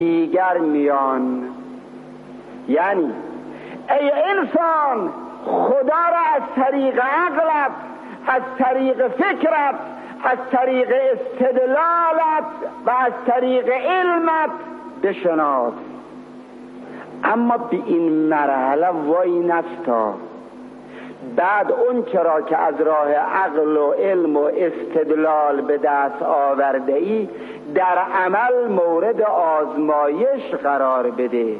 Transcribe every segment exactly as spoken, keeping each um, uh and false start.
دیگر میان. یعنی ای انسان، خدا را از طریق عقلت، از طریق فکرت، از طریق استدلالت و از طریق علمت بشناس. اما به این مرحله وای نستا. بعد اون چرا که از راه عقل و علم و استدلال به دست آورده ای در عمل مورد آزمایش قرار بده.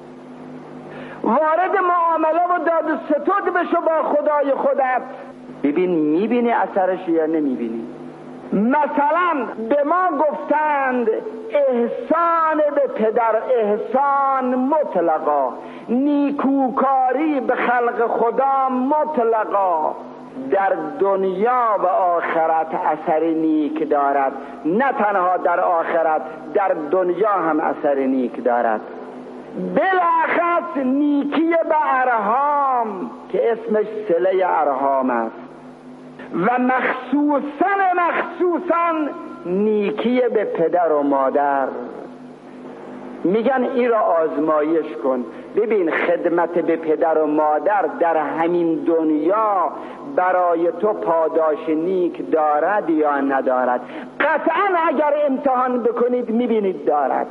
وارد معامله و داد و ستود بشو با خدای خودت. ببین میبینی اثرش یا نمیبینی. مثلا به ما گفتند احسان به پدر احسان مطلقا، نیکوکاری به خلق خدا مطلقا، در دنیا و آخرت اثر نیک دارد. نه تنها در آخرت، در دنیا هم اثر نیک دارد. بلاخص نیکی به ارحام که اسمش صله ارحام است و مخصوصا مخصوصا نیکی به پدر و مادر. میگن این را آزمایش کن، ببین خدمت به پدر و مادر در همین دنیا برای تو پاداش نیک دارد یا ندارد. قطعا اگر امتحان بکنید میبینید دارد.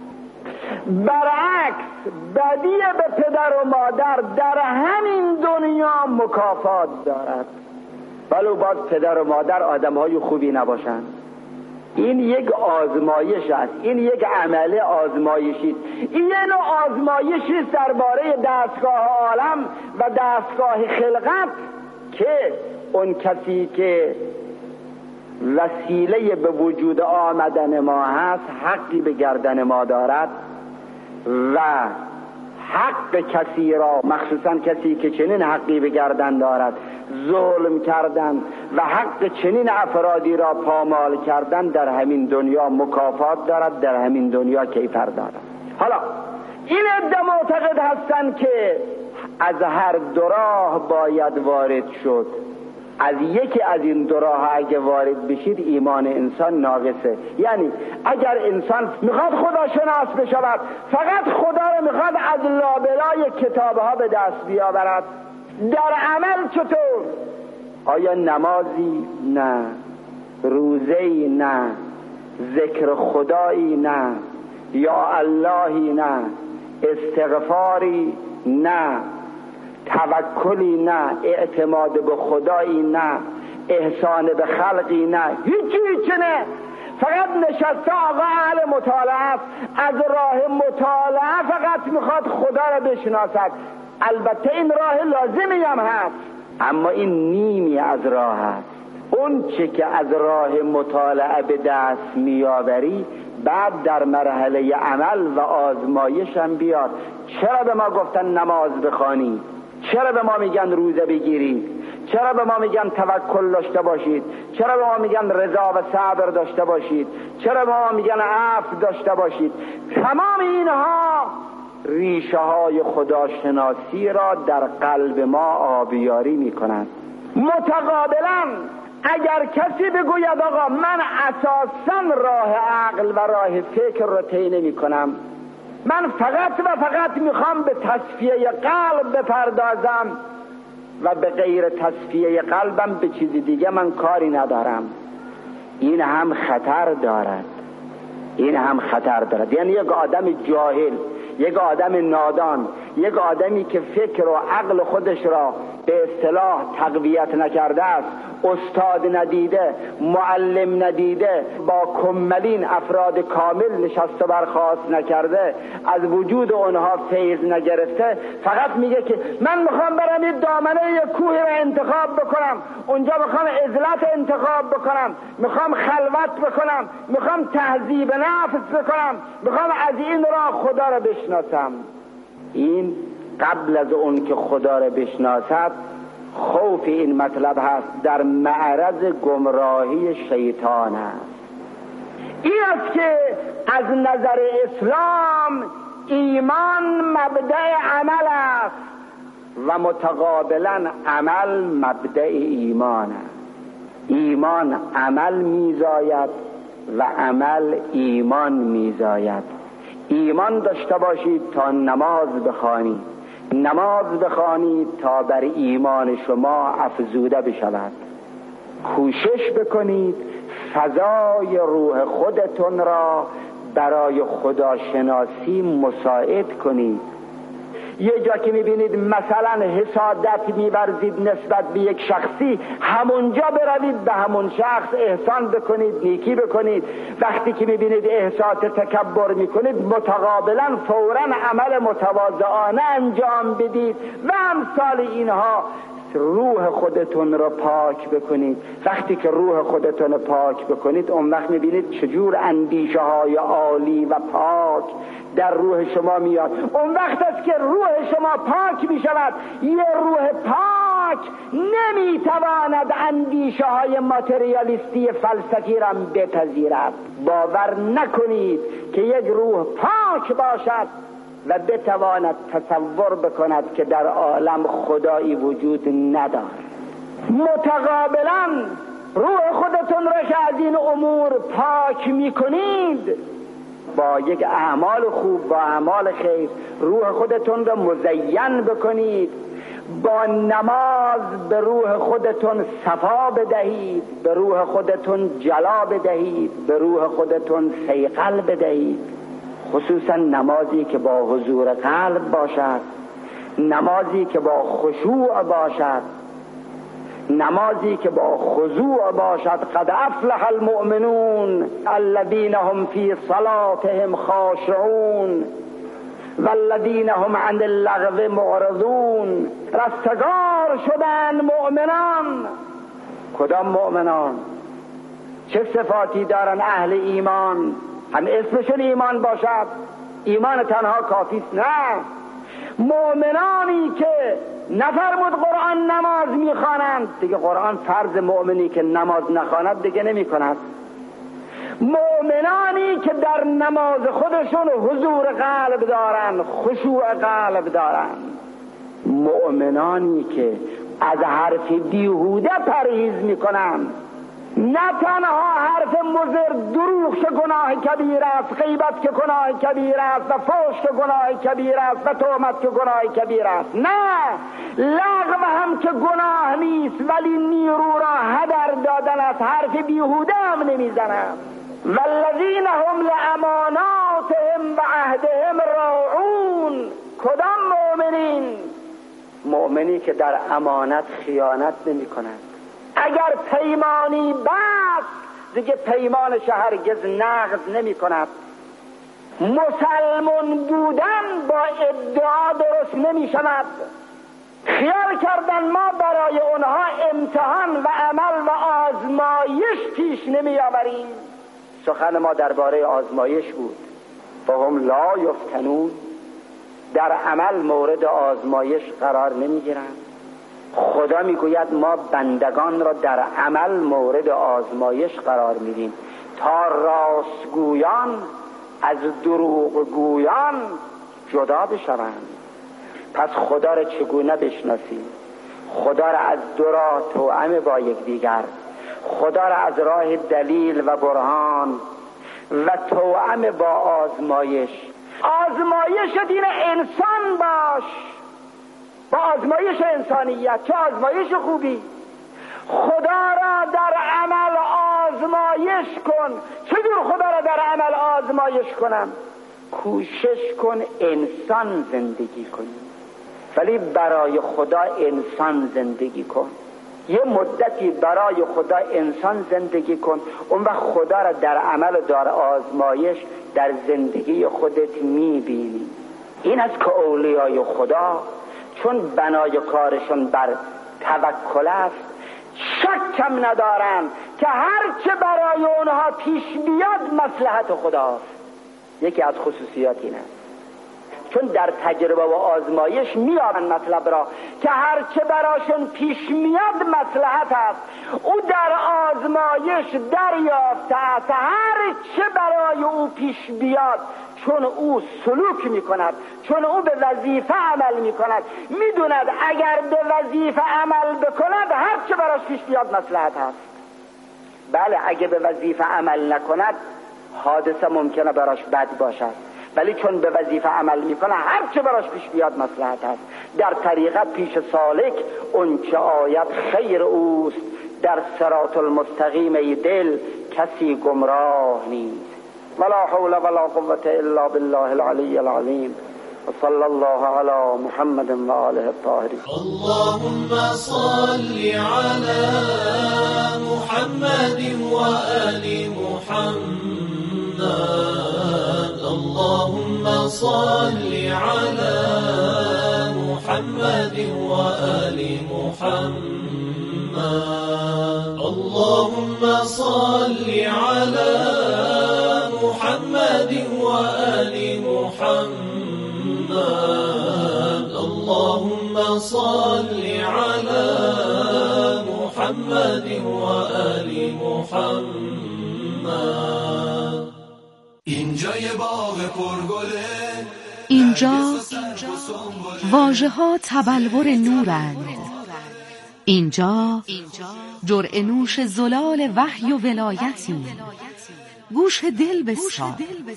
برعکس بدی به پدر و مادر در همین دنیا مکافات دارد، ولو باز پدر و مادر آدم‌های خوبی نباشند. این یک آزمایش است، این یک عمل آزمایشی است. این یه نوع آزمایشی است درباره دستگاه عالم و دستگاه خلقت که اون کسی که وسیله به وجود آمدن ما هست حقی به گردن ما دارد و حق کسی را، مخصوصا کسی که چنین حقی به گردن دارد، ظلم کردن و حق چنین افرادی را پامال کردن در همین دنیا مکافات دارد، در همین دنیا کیفر دارد. حالا این عده معتقد هستند که از هر دو راه باید وارد شد. از یکی از این دو راه اگه وارد بشید ایمان انسان ناقصه. یعنی اگر انسان میخواد خدا شناس بشود، فقط خدا رو میخواد از لابلای کتابها به دست بیاورد. در عمل چطور؟ آیا نمازی؟ نه. روزه‌ای؟ نه. ذکر خدایی؟ نه. یا اللهی؟ نه. استغفاری؟ نه. توکلی؟ نه. اعتماد به خدایی؟ نه. احسان به خلقی؟ نه. هیچی هیچی نه. فقط نشسته آقا اهل مطالعه است، از راه مطالعه فقط میخواد خدا را بشناسد. البته این راه لازمی هم هست، اما این نیمی از راه هست. اون چه که از راه مطالعه به دست میآوری بعد در مرحله عمل و آزمایش هم بیاد. چرا به ما گفتن نماز بخوانی؟ چرا به ما میگن روزه بگیرید؟ چرا به ما میگن توکل داشته باشید؟ چرا به ما میگن رضا و صبر داشته باشید؟ چرا به ما میگن عفو داشته باشید؟ تمام اینها ریشه های خداشناسی را در قلب ما آبیاری میکنند. متقابلا اگر کسی بگوید آقا من اساساً راه عقل و راه فکر را طی نمی‌کنم، من فقط و فقط میخوام به تصفیه قلب بپردازم و به غیر تصفیه قلبم به چیز دیگه من کاری ندارم، این هم خطر دارد. این هم خطر دارد. یعنی یک آدم جاهل، یک آدم نادان، یک آدمی که فکر و عقل خودش را به اصطلاح تقویت نکرده است، استاد ندیده، معلم ندیده، با کملین افراد کامل نشست و برخاست نکرده، از وجود اونها فیض نگرفته، فقط میگه که من میخوام برم این دامنه یک کوه را انتخاب بکنم، اونجا میخوام عزلت انتخاب بکنم، میخوام خلوت بکنم، میخوام تهذیب نفس بکنم، میخوام از این راه خدا را بشناسم. این قبل از اون که خدا را بشناسد خوف این مطلب هست، در معرض گمراهی شیطان است. این است که از نظر اسلام ایمان مبدأ عمل است و متقابلا عمل مبدأ ایمان است. ایمان عمل میزاید و عمل ایمان میزاید. ایمان داشته باشید تا نماز بخوانید، نماز بخوانید تا بر ایمان شما افزوده بشود. کوشش بکنید فضای روح خودتون را برای خداشناسی مساعد کنید. یه جا که میبینید مثلا حسادت می‌ورزید نسبت به یک شخصی، همونجا بروید به همون شخص احسان بکنید، نیکی بکنید. وقتی که میبینید احساس تکبر میکنید، متقابلا فوراً عمل متواضعانه انجام بدید و امثال اینها. روح خودتون رو پاک بکنید. وقتی که روح خودتون رو پاک بکنید، اون وقت میبینید چجور اندیشه های عالی و پاک در روح شما میاد. اون وقت است که روح شما پاک میشود. یه روح پاک نمیتواند اندیشه های ماتریالیستی فلسفی را بپذیرد. باور نکنید که یک روح پاک باشد و بتواند تصور بکند که در عالم خدایی وجود ندارد. متقابلا روح خودتون را که از این امور پاک میکنید، با یک اعمال خوب، با اعمال خیر روح خودتون را مزین بکنید. با نماز به روح خودتون صفا بدهید، به روح خودتون جلا بدهید، به روح خودتون صیقل بدهید. خصوصا نمازی که با حضور قلب باشد، نمازی که با خشوع باشد، نمازی که با خضوع باشد. قد افلح المؤمنون الذين هم في صلاتهم خاشعون والذين هم عن اللغو معرضون. رستگار شدن مؤمنان. کدام مؤمنان؟ چه صفاتی دارن اهل ایمان؟ هم اسمشون ایمان باشد. ایمان تنها کافی است؟ نه. مؤمنانی که نفرمود قرآن نماز میخوانند، دیگه قرآن فرض مؤمنی که نماز نخواند دیگه نمی کند. مؤمنانی که در نماز خودشون حضور قلب دارن، خشوع قلب دارن. مؤمنانی که از حرف بیهوده پرهیز میکنن. نه تنها حرف مضر، دروغ که گناه کبیر است، غیبت که گناه کبیر است، و فحش که گناه کبیر است، و تهمت که گناه کبیر است. نه، لغو هم که گناه نیست ولی نیرو را هدر دادن است. حرف بیهوده هم نمیزنند. والذین هم لاماناتهم و عهدهم راعون. کدام مؤمنین؟ مؤمنی که در امانت خیانت نمی کنند. اگر پیمانی بست دیگه پیمانش هرگز نقض نمی کند. مسلمان بودن با ادعا درست نمی شود. خیال کردن ما برای اونها امتحان و عمل و آزمایش پیش نمی آوریم. سخن ما درباره آزمایش بود. فهم لا یفتنون. در عمل مورد آزمایش قرار نمی گیرند. خدا میگوید ما بندگان را در عمل مورد آزمایش قرار میدیم تا راستگویان از دروغگویان جدا بشوند. پس خدا را چگونه بشناسیم؟ خدا را از دو راه توأم با یکدیگر، خدا را از راه دلیل و برهان و توأم با آزمایش. آزمایش دین انسان باش، با آزمایش انسانیت. چه آزمایش خوبی! خدا را در عمل آزمایش کن. چجور خدا را در عمل آزمایش کنم؟ کوشش کن انسان زندگی کنی، ولی برای خدا انسان زندگی کن. یه مدتی برای خدا انسان زندگی کن، اون وقت خدا را در عمل و در آزمایش در زندگی خودت میبینی. این است که اولیای خدا چون بنای کارشون بر توکل است، شکم ندارن که هر چه برای اونها پیش بیاد مصلحت خداست. یکی از خصوصیات این است، چون در تجربه و آزمایش میابن مطلب را که هر چه براشون پیش میاد مصلحت است. او در آزمایش دریافته است هر چه برای او پیش بیاد، چون او سلوک میکند، چون او به وظیفه عمل میکند، میدوند اگر به وظیفه عمل بکند هر چه براش پیش بیاد مصلحت است. بله، اگه به وظیفه عمل نکند حادثه ممکنه براش بد باشد، ولی چون به وظیفه عمل میکنه هر چه براش پیش بیاد مصلحت است. در طریقت پیش سالک اون چه آید خیر اوست، در صراط المستقیم ای دل کسی گمراه نیست. ولا حول ولا قوة الا بالله العلی العظیم و صلی الله علی محمد و آله الطاهرین. اللهم صل علی محمد و آل محمد. اللهم صل علی محمد و آل محمد. اللهم صل علی محمد و آل محمد. اللهم صل علی محمد و آل محمد. اینجا یه باغ پرگله، اینجا واژه ها تبلور نورند، اینجا جرعه نوش زلال وحی و ولایتی، گوش دل بسپار.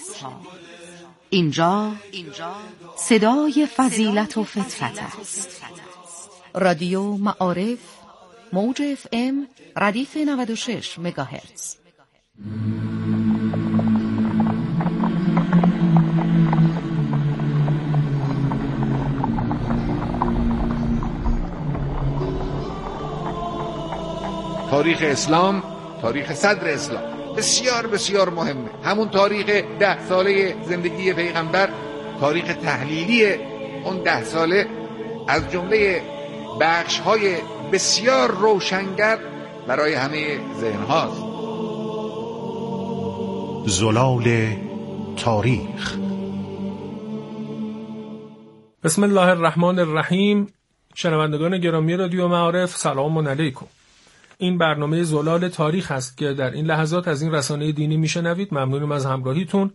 اینجا صدای فضیلت و فطرت است. رادیو معارف، موج اف ام ردیف نود و شش مگاهرتز. تاریخ اسلام، تاریخ صدر اسلام بسیار بسیار مهمه. همون تاریخ ده ساله زندگی پیغمبر، تاریخ تحلیلی اون ده ساله از جمله بخش‌های بسیار روشنگر برای همه ذهن هاست. زلال تاریخ. بسم الله الرحمن الرحیم. شنوندگان گرامی رادیو معارف، سلام علیکم. این برنامه زلال تاریخ است که در این لحظات از این رسانه دینی میشنوید. ممنونم از همراهیتون.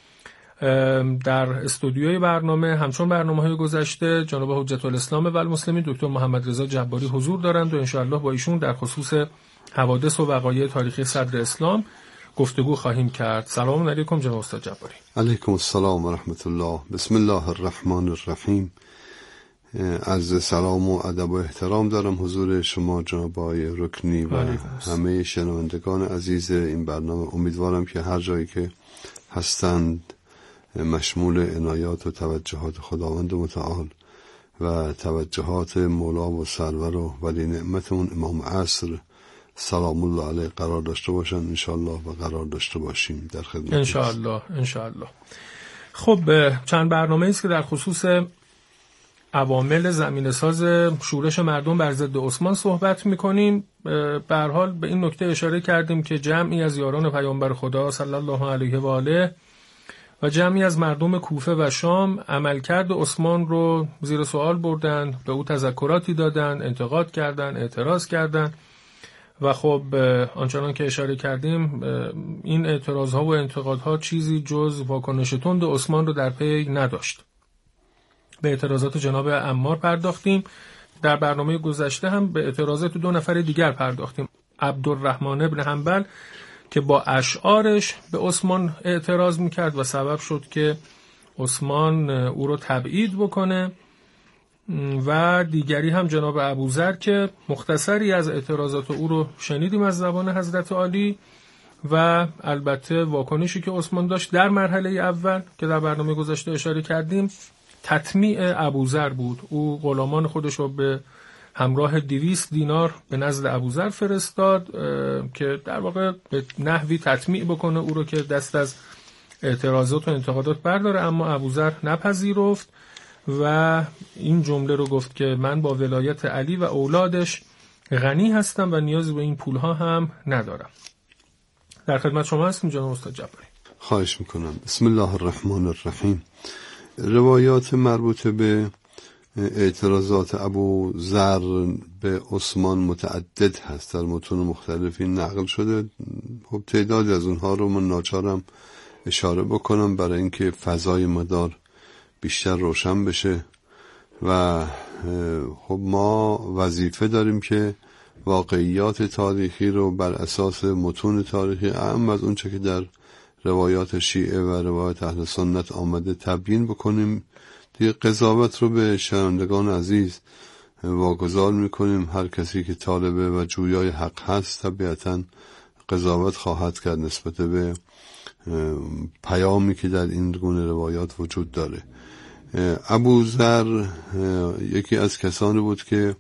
در استودیوی برنامه همچون برنامه‌های گذشته جناب حجت الاسلام و المسلمین دکتر محمد رضا جباری حضور دارند و انشاءالله با ایشون در خصوص حوادث و وقایع تاریخی صدر اسلام گفتگو خواهیم کرد. سلام علیکم جناب استاد جباری. علیکم السلام و رحمت الله. بسم الله الرحمن الرحیم. عرض سلام و ادب و احترام دارم حضور شما جناب آقای رکنی و همه شنوندگان عزیز این برنامه. امیدوارم که هر جایی که هستند مشمول عنایات و توجهات خداوند متعال و توجهات مولا و سرور و ولی نعمتمون امام عصر سلام الله علیه قرار داشته باشن انشاءالله و قرار داشته باشیم در خدمت انشاءالله انشاءالله. خب چند برنامه است که در خصوص عوامل زمینه‌ساز شورش مردم بر ضد عثمان صحبت می‌کنیم. به هر حال به این نکته اشاره کردیم که جمعی از یاران پیامبر خدا صلی الله علیه و آله و جمعی از مردم کوفه و شام عملکرد عثمان رو زیر سوال بردن، به او تذکراتی دادن، انتقاد کردن، اعتراض کردن و خب آنچنان که اشاره کردیم این اعتراض‌ها و انتقادها چیزی جز واکنش تند عثمان رو در پی نداشت. به اعتراضات جناب عمار پرداختیم. در برنامه گذشته هم به اعتراضات دو نفر دیگر پرداختیم. عبدالرحمن ابن حنبل که با اشعارش به عثمان اعتراض میکرد و سبب شد که عثمان او رو تبعید بکنه، و دیگری هم جناب ابوذر که مختصری از اعتراضات او رو شنیدیم از زبان حضرت عالی و البته واکنشی که عثمان داشت در مرحله اول که در برنامه گذشته اشاره کردیم تطمیع ابوذر بود. او غلامان خودش رو به همراه دویست دینار به نزد ابوذر فرستاد که در واقع به نحوی تطمیع بکنه او رو که دست از اعتراضات و انتقادات برداره، اما ابوذر نپذیرفت و این جمله رو گفت که من با ولایت علی و اولادش غنی هستم و نیازی به این پولها هم ندارم. در خدمت شما هستیم جناب استاد جباری. خواهش میکنم. بسم الله الرحمن الرحیم. روایات مربوط به اعتراضات ابوذر به عثمان متعدد هست، در متون مختلفی نقل شده. خب تعدادی از اونها رو من ناچارم اشاره بکنم برای اینکه فضای مدار بیشتر روشن بشه و خب ما وظیفه داریم که واقعیات تاریخی رو بر اساس متون تاریخی اهم از اون چه که در روایات شیعه و روایات اهل سنت آمده تبیین بکنیم. دیگه قضاوت رو به شنوندگان عزیز واگذار میکنیم. هر کسی که طالبه و جویای حق هست طبیعتاً قضاوت خواهد کرد نسبت به پیامی که در این گونه روایات وجود داره. ابوذر یکی از کسانی بود که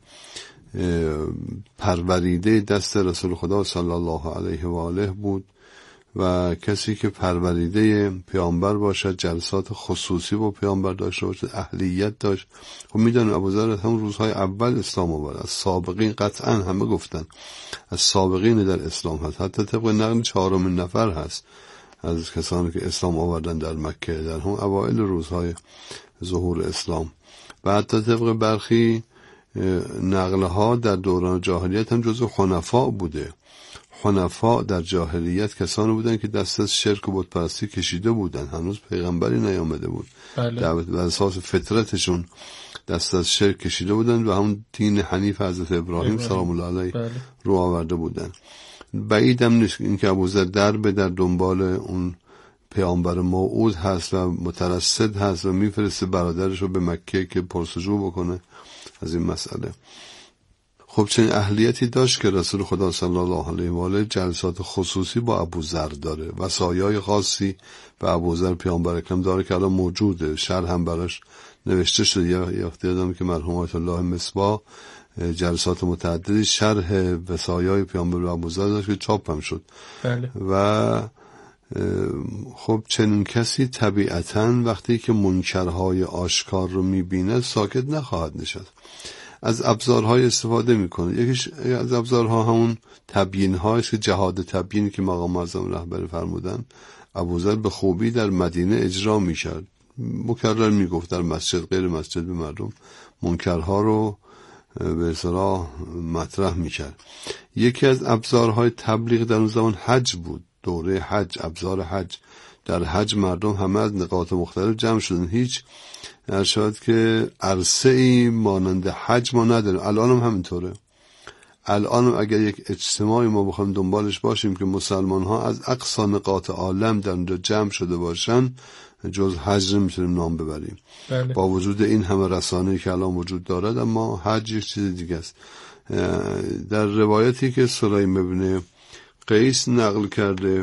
پروریده دست رسول خدا صلی الله علیه و آله بود و کسی که پروریده پیامبر باشد، جلسات خصوصی با پیامبر داشته باشد، اهلیت داشت. خب میدونیم ابوذر هم روزهای اول اسلام آورد، از سابقین قطعا همه گفتن از سابقین در اسلام هست، حتی طبق نقل چهارمین نفر هست از کسانی که اسلام آوردن در مکه در هم اوائل روزهای ظهور اسلام. و حتی طبق برخی نقلها در دوران جاهلیت هم جزو حنفا بوده. حنفا در جاهلیت کسانی بودن که دست از شرک و بت پرستی کشیده بودن، هنوز پیغمبری نیامده بود. بله. در بر اساس فطرتشون دست از شرک کشیده بودن و همون دین حنیف حضرت ابراهیم سلام الله علیه بله. رو آورده بودن. بعیدم نیست اینکه ابوذر در به در دنبال اون پیامبر موعود هست و مترصد هست و میفرسته برادرش رو به مکه که پرسجو بکنه از این مسئله. خب چنین اهلیتی داشت که رسول خدا صلی الله علیه و آله جلسات خصوصی با ابوذر داره، وصایای خاصی به ابوذر پیامبر اکرم داره که الان موجوده، شرح هم براش نوشته شده. یه وقتی یادم که مرحوم آیت الله مصباح جلسات متعددی شرح وصایای پیامبر و ابوذر داشت که چاپ هم شد. بله. و خب چنین کسی طبیعتاً وقتی که منکرهای آشکار رو میبینه ساکت نخواهد نشست، از ابزارهای استفاده میکنه. یکیش از ابزارها همون تبیین هاست که جهاد تبیین که مقام معظم رهبری فرمودن ابوذر به خوبی در مدینه اجرا میکرد، مکرر میگفت در مسجد غیر مسجد به مردم منکرها رو به اصطلاح مطرح میکرد. یکی از ابزارهای تبلیغ در اون زمان حج بود، دوره حج، ابزار حج. در حج مردم همه از نقاط مختلف جمع شدن، هیچ ارشاد که عرصه ای مانند حج ما نداریم. الان هم همینطوره. الان هم اگر یک اجتماعی ما بخوایم دنبالش باشیم که مسلمان ها از اقصا نقاط عالم در اونجا جمع شده باشن، جز حج نمیتونیم نام ببریم. بله. با وجود این همه رسانه‌ای که الان وجود دارد، اما حج یک چیز دیگه است. در روایتی که سلیم ابن قیس نقل کرده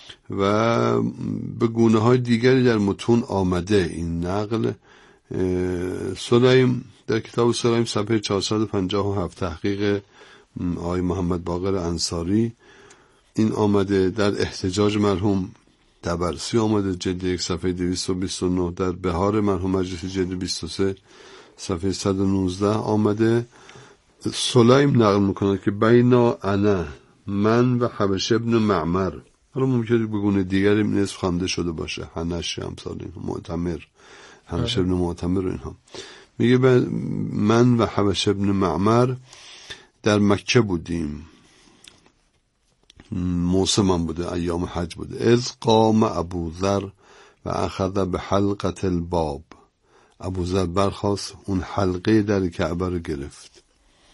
و به گونه های دیگری در متون آمده این نقل، سلیم در کتاب سلیم صفحه چهارصد و پنجاه و هفت تحقیق آقای محمد باقر انصاری این آمده. در احتجاج مرحوم طبرسی آمده جلد یک صفحه دویست و بیست و نه. در بهار مرحوم مجلسی جلد بیست و سه صفحه صد و نوزده آمده. سلیم نقل میکنه که بینا انا من و حبش ابن معمر، حالا ممکنه به گونه دیگری نصف خوانده شده باشه، حنش امثال این معتمر، حبش ابن معتمر اینها، میگه من و حبش ابن معمر در مکه بودیم، موسم هم بوده، ایام حج بوده. از قام ابوذر و اخذ به حلقه الباب، ابوذر برخاست اون حلقه در کعبه رو گرفت.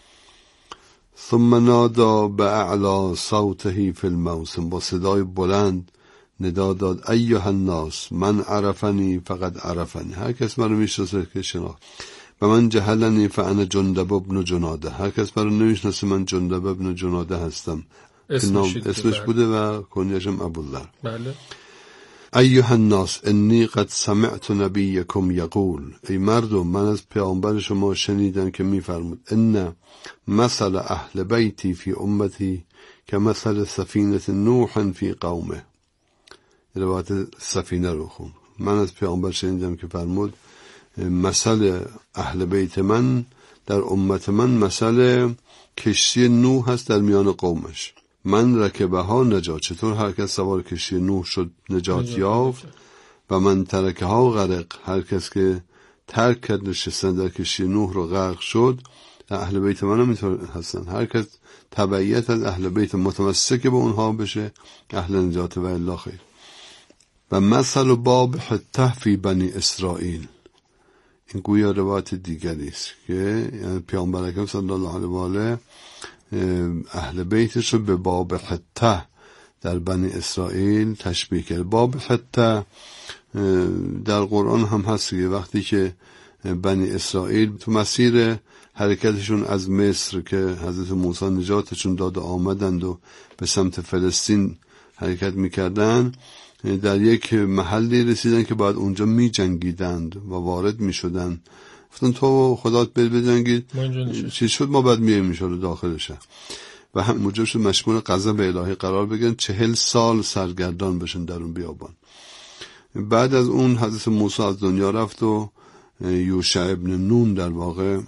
ثم نادا به اعلا صوته فی الموسم، با صدای بلند ندا داد ایها الناس من عرفنی فقد عرفنی، هر کس منو میشناسه که شناخت، و من جهلنی فانا جندب ابن جناده، هر کس منو نمیشناسه من جندب ابن جناده هستم. اسمش, اسمش بوده و کنیشم ابوذر. بله. ایها الناس انی قد سمعت نبیکم یقول، ای مردم من از پیامبر شما شنیدم که میفرمود ان مثل اهل بیتی فی امتی که مثل سفینه نوح فی قومه. روایت سفینه رو خون. من از پیامبر شنیدم که فرمود مثل اهل بیت من در امت من مثل کشتی نوح هست در میان قومش. من رکبه ها نجات، چطور هر کس سوار کشتی نوح شد نجات یافت، و من ترکه ها غرق، هر کس که ترک کرد نشستن در کشتی نوح رو غرق شد. اهل بیت من هم اینطور هستن، هر کس تبعیت از اهل بیت متمسک به اونها بشه اهل نجات و الا خیر. و مثل باب حته فی بنی اسرائیل، این گویا روایت دیگری است که پیامبر اکرم صلی الله علیه و آله اهل بیتش رو به باب حته در بنی اسرائیل تشبیه کرد. باب حتی در قرآن هم هست که وقتی که بنی اسرائیل تو مسیر حرکتشون از مصر که حضرت موسی نجاتشون داد آمدند و به سمت فلسطین حرکت میکردن، در یک محلی رسیدن که باید اونجا می جنگیدند و وارد می شدن. گفتن تو خدات بر بجنگید، چی شد؟ ما باید میاییم میشاره داخلشه و هم موجب شد مشمول غضب الهی قرار بگیرن، چهل سال سرگردان بشن در اون بیابان. بعد از اون حضرت موسی از دنیا رفت و یوشع ابن نون در واقع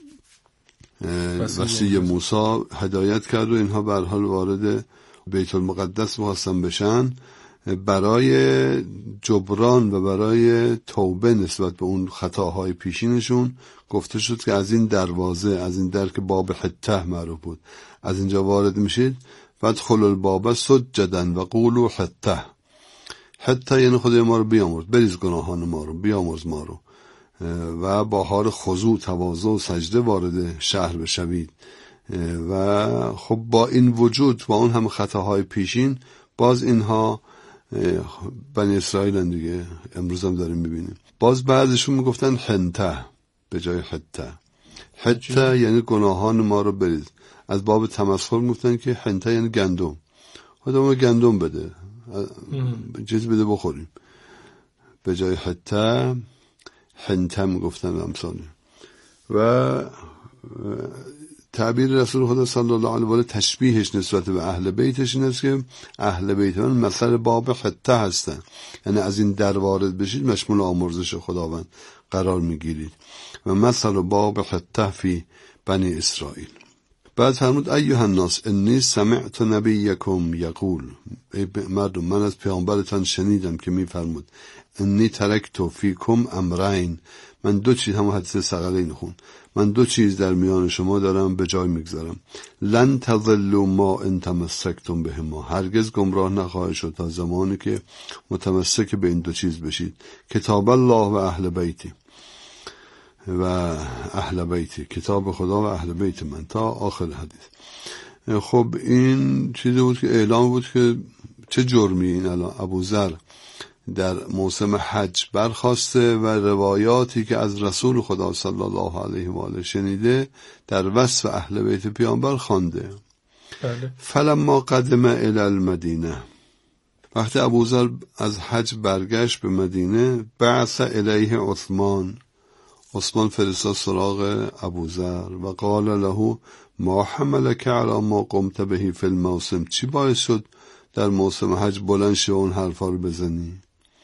وصی موسی هدایت کرد و اینها به هر حال وارد بیت المقدس بخواستن بشن. برای جبران و برای توبه نسبت به اون خطاهای پیشینشون گفته شد که از این دروازه، از این در که باب حته معروف بود، از اینجا وارد میشید. فادخلوا الباب سجدا و قولوا حته. حته یعنی خدای ما رو بیامرز، بریز گناهان ما رو، بیامرز ما رو، و با حال خضوع، تواضع و سجده وارد شهر بشوید. و خب با این وجود، با اون هم خطاهای پیشین، باز اینها بنی اسرائیل هم دیگه، امروز هم داریم میبینیم. باز بعضشون میگفتن حنته به جای حته. حته یعنی گناهان ما رو بریز. از باب تمسخر میگفتن که حنته یعنی گندم، خدا ما گندم بده، چیز بده بخوریم. به جای حته حنته میگفتن امثالی. و تعبیر رسول خدا صلی الله علیه و آله تشبیهش نسبت به اهل بیتش این است که اهل بیت من مثل باب حته هستن، یعنی از این در وارد بشید مشمول آمرزش خداوند قرار میگیرید. و مثل باب حته فی بنی اسرائیل. بعد فرمود ایها الناس انی سمعت نبیکم یقول، ای مردم من از پیامبرتان شنیدم که میفرمود انی ترکت فیکم امرین، من دو چیز، هم حدیث ثقلین خون، من دو چیز در میان شما دارم به جای میگذارم. لن تضلوا ما ان تمسکتم بهما، هرگز گمراه نخواهید شد تا زمانی که متمسک به این دو چیز بشید. کتاب الله و اهل بیتی، و اهل بیتی، کتاب خدا و اهل بیت من، تا آخر حدیث. خب این چیزی بود که اعلام بود که چه جرمی این الان ابوذر در موسم حج برخواسته و روایاتی که از رسول خدا صلی الله علیه و آله شنیده در وصف اهل بیت پیامبر خوانده. بله. فلما قدم الی المدینه، وقتی ابوذر از حج برگشت به مدینه، بعث الیه عثمان، عثمان فرستاد سراغ ابوذر و قال له ما حملك على ما قمت به فی الموسم، چی باعث شد در موسم حج بلند شو اون حرفا رو بزنی؟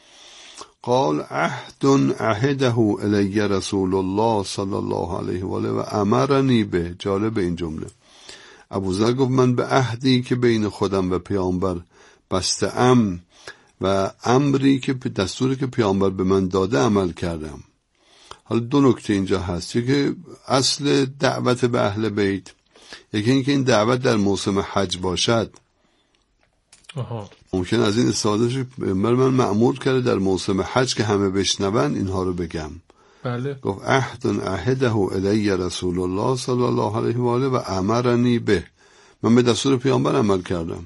قال عهد عهده الی رسول الله صلی الله علیه و آله و امرنی به. جالب این جمله، ابوذر گفت من به عهدی که بین خودم و پیامبر بسته ام و امری که دستوری که پیامبر به من داده عمل کردم. حالا دو نکته اینجا هست، یکی اصل دعوت به اهل بیت، یکی اینکه این دعوت در موسم حج باشد. آها. ممکن از این استفاده شد من من مأمور کرده در موسم حج که همه بشنون اینها رو بگم. بله. گفت عهد عهده الی رسول الله صلی الله علیه و آله و امرنی به، من به دستور پیامبر عمل کردم.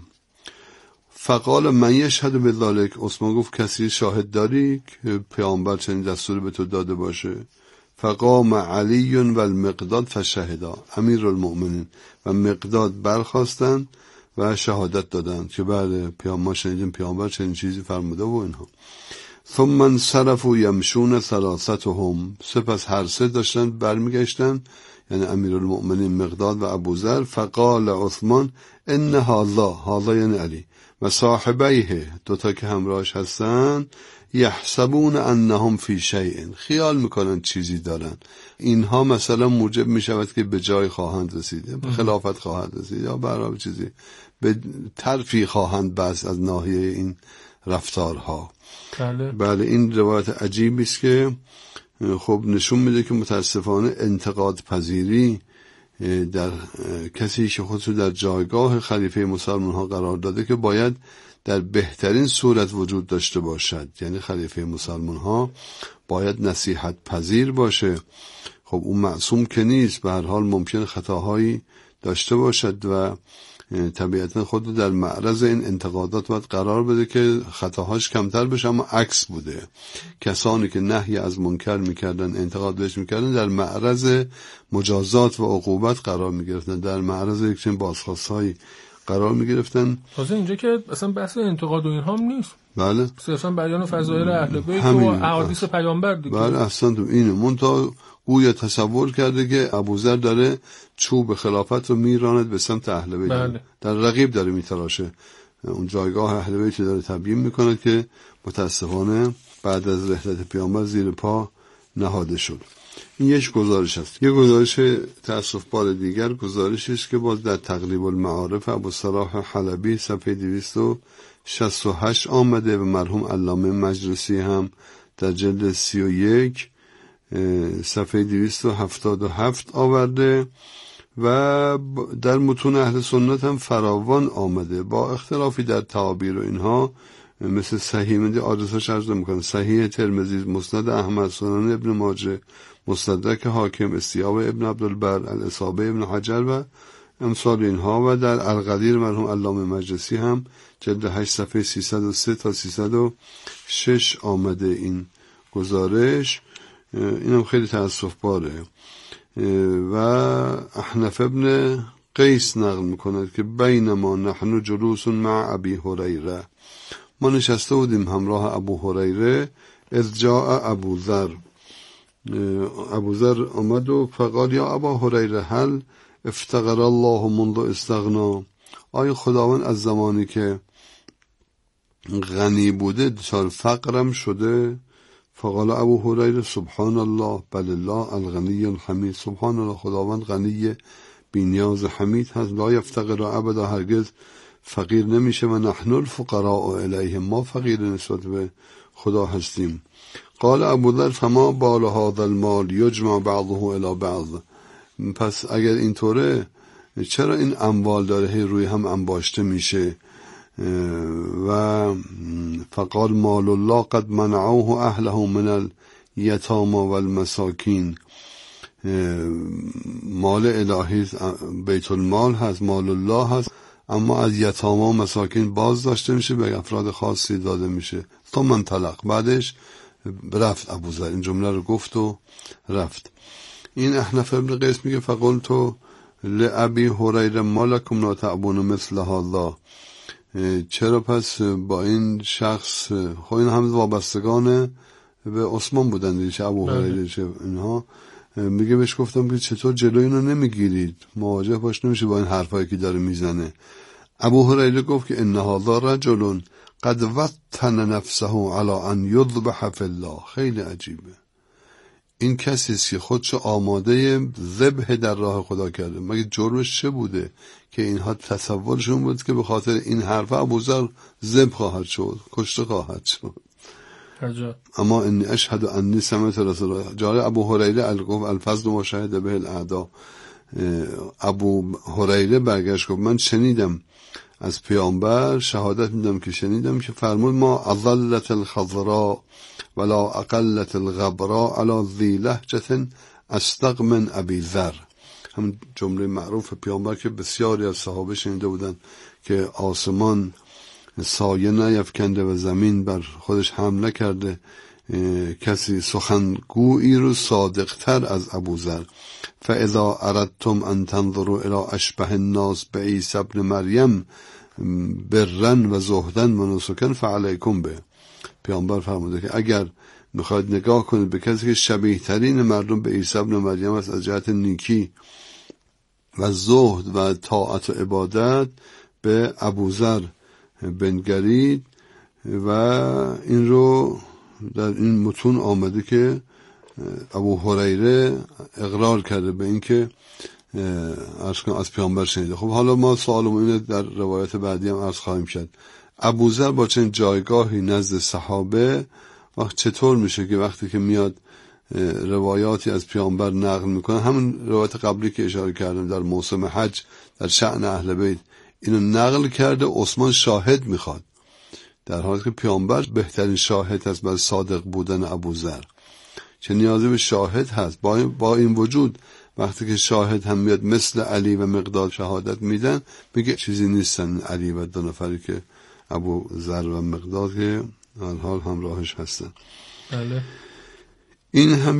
فقال من یشهد بذلک، عثمان گفت کسی شاهد داری که پیامبر چنین دستور به تو داده باشه؟ فقام علی و المقداد فشهدا، امیر المؤمنین و مقداد برخواستند و شهادت دادند که بله پیامبر شنیدیم پیامبر چنین چیزی فرموده و اینها. ثم انصرفوا یمشون ثلاثتهم، سپس هر سه داشتن برمیگشتن، یعنی امیر المؤمنین مقداد و ابوذر. فقال عثمان ان هذا، هذا یعنی علی، و صاحبیه، دوتا که همراهش هستن، یحسبون انهم فی شیء، خیال میکنن چیزی دارن، اینها مثلا موجب میشود که به جای خواهند رسید، به خلافت خواهند رسید، یا برای چیزی به ترفی خواهند بس از ناحیه این رفتارها. بله. بله این روایت عجیبی است که خب نشون میده که متاسفانه انتقاد پذیری در کسی که خودش در جایگاه خلیفه مسلمان ها قرار داده که باید در بهترین صورت وجود داشته باشد، یعنی خلیفه مسلمان ها باید نصیحت پذیر باشه. خب اون معصوم که نیست، به هر حال ممکن خطاهایی داشته باشد و طبیعتا خود رو در معرض این انتقادات باید قرار بده که خطاهاش کمتر بشه، اما عکس بوده. کسانی که نهی از منکر میکردن، انتقاد بهش میکردن، در معرض مجازات و عقوبت قرار میگرفتن، در معرض یک چنین بازخواست‌هایی قرار میگرفتن. تازه اینجا که اصلا بحث انتقاد و اینها هم نیست، بله، صرفا بیان فضایل اهل بیت و احادیث پیامبر دیگه. بله اصلا تو اینه. منتها گویا تصور کرده که ابوذر داره چوب خلافت رو میراند به سمت اهل بیت. بله. در رقیب داره میتراشه، اون جایگاه اهل بیت داره تبیین میکنه که متاسفانه بعد از رحلت پیامبر زیر پا نهاده شد. این یک گزارش است. یک گزارش تأسف‌بار دیگر گزارشی است که باز در تقریب المعارف ابوالصلاح حلبی صفحه دویست و شصت و هشت آمده و مرحوم علامه مجلسی هم در جلد سی و یک صفحه دویست و هفتاد و هفت آورده و در متون اهل سنت هم فراوان آمده با اختلافی در تعابیر و اینها، مثل صحیح مندی آدرساش عرض میکنه، صحیح ترمذی، مسند احمد، سنن ابن ماجه، مستدرک حاکم، استیاب ابن عبدالبر، الاصابه ابن حجر و امثال اینها، و در القدیر مرحوم علامه مجلسی هم جلد هشت صفحه سیصد و سه تا سیصد و شش آمده این گزارش. اینم خیلی تأسف باره. و احنف ابن قیس نقل میکند که بینما نحن جلوس مع ابی هریره، ما نشسته بودیم همراه ابو هریره، اذ جاء ابو ذر، ابو ذر آمد و فقال یا ابا هریره هل افتقر الله منذ استغنا، آیا خداوند از زمانی که غنی بوده دچار فقرم شده؟ فقال ابو هریره سبحان الله بل الله الغنی الحمید، سبحان الله خداوند غنی بی‌نیاز حمید هست، لا یفتقر ابدا، هرگز فقیر نمیشه، و نحن الفقراء الیه، ما فقیر نسبت به خدا هستیم. قال ابو ذر فما بال هذا المال یجمع بعضه الی بعض، پس اگر اینطوره چرا این اموال داره روی هم انباشته میشه؟ و فقال مال الله قد منعوه اهله من الیتامی والمساکین، مال الهی بیت المال هست، مال الله هست، اما از یتاما و مساکین باز داشته میشه، به افراد خاصی داده میشه. تا من طلق، بعدش رفت ابوذر، این جمله رو گفت و رفت. این احنف ابن قیس میگه فقلت لابی هریره ما لکم لا تعبون مثل هذا، چرا پس با این شخص، خب این هم وابستگان به عثمان بودن دیگه، چه ابو هریره چه اینها، میگه بهش گفتم که چطور جلوی اینو نمیگیرید، مواجه باش نمیشه با این حرفایی که داره میزنه. ابو هریره گفت که ان هذا رجل قد وطن نفسه علی ان یذبح فی الله، خیلی عجیبه، این کسی است که خودشو آماده ذبح در راه خدا کرده. مگه جرمش چه بوده که اینها تصورشون بود که به خاطر این حرف ابوذر ذبح خواهد شد، کشته خواهد شد؟ عجب. اما انی اشهد انی سمعت رسول الله، جای ابو هریره الگفت الفضل و شهد به الاعدا، ابو هریره برگشت گفت من شنیدم از پیامبر، شهادت میدم که شنیدم که فرمود ما اضلت الخضراء ولا اقلت الغبراء على ذی لهجة اصدق من ابی ذر، هم جمله معروف پیامبر که بسیاری از صحابه شنیده بودن که آسمان سایه نیفکنده و زمین بر خودش حمله کرده کسی سخنگویی رو صادقتر از ابوذر. فاذا اردتم ان تنظروا الى اشبه الناس بعیسی ابن مریم برن و زهدن و نسکن فعلیکم به، پیامبر فرموده که اگر میخواید نگاه کنید به کسی که شبیه ترین مردم به عیسی ابن مریم است از جهت نیکی و زهد و طاعت و عبادت، به ابوذر بنگرید. و این رو در این متون آمده که ابو هریره اقرار کرده به این که از پیامبر شنیده. خب حالا ما سوالمون اینه، در روایت بعدی هم عرض خواهیم کرد، ابوذر با چنین جایگاهی نزد صحابه وقت چطور میشه که وقتی که میاد روایاتی از پیامبر نقل میکنه، همون روایت قبلی که اشاره کردم در موسم حج در شأن اهل بیت اینو نقل کرده، عثمان شاهد میخواد، در حالی که پیامبر بهترین شاهد هست بر صادق بودن ابوذر، چه نیازی به شاهد هست؟ با این, با این وجود وقتی که شاهد هم میاد مثل علی و مقداد شهادت میدن، میگه چیزی نیستن علی و دو نفری که ابو ذر و مقداد که حال همراهش هستن. بله. این هم